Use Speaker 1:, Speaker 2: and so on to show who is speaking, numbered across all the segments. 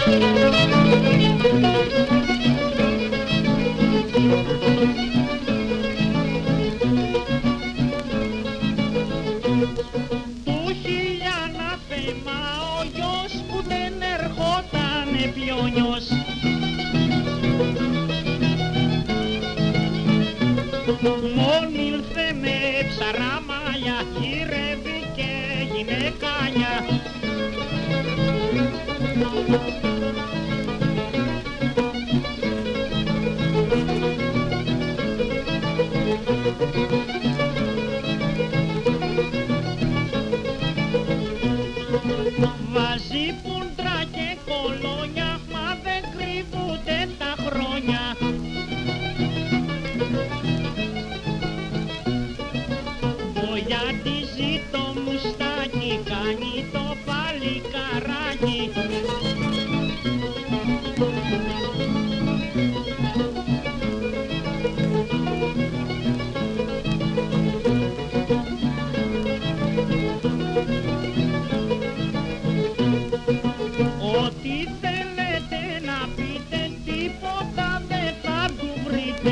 Speaker 1: Μόν ήλθε με ψαραμάλια, γυρεύει και γυναικάνια. Βάζει πούντρα και κολόνια, μα δεν κρύβουνται τα χρόνια. Βοιατίζει το μουστάκι, κάνει το παλικαράκι. Ό,τι θέλετε να πείτε, τίποτα δεν θα του βρείτε.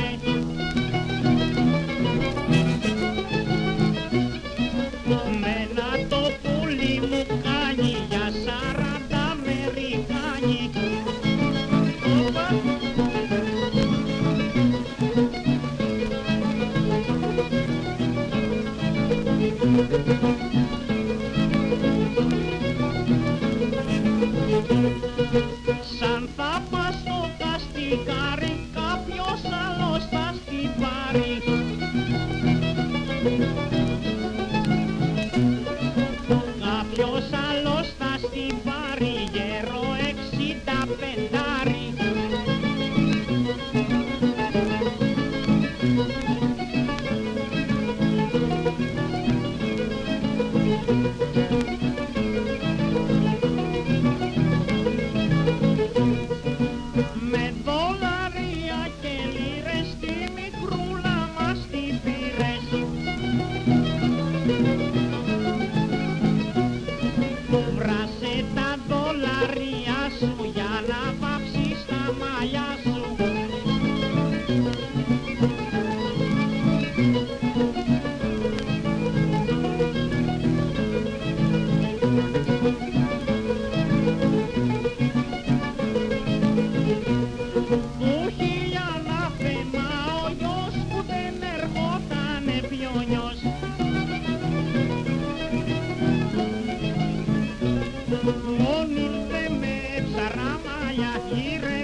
Speaker 1: Μένα το πουλί μου κάνει για 40 Αμερικάνοι. Σαν θα πας στο καστικάρι, κάποιος άλλος θα στην πάρει. Κάποιος άλλος θα στην πάρει, γέρο 65άρι. Με δολάρια και λίρες τη μικρούλα μας την πήρες. Βράσε τα δολάρια σου για να βάψεις τα μαλλιά σου. Του είχε ανάθεμα ο γιος που δεν ερχότανε πιόνιος. Μόν ήλθε με ψαραμάλια, γύρε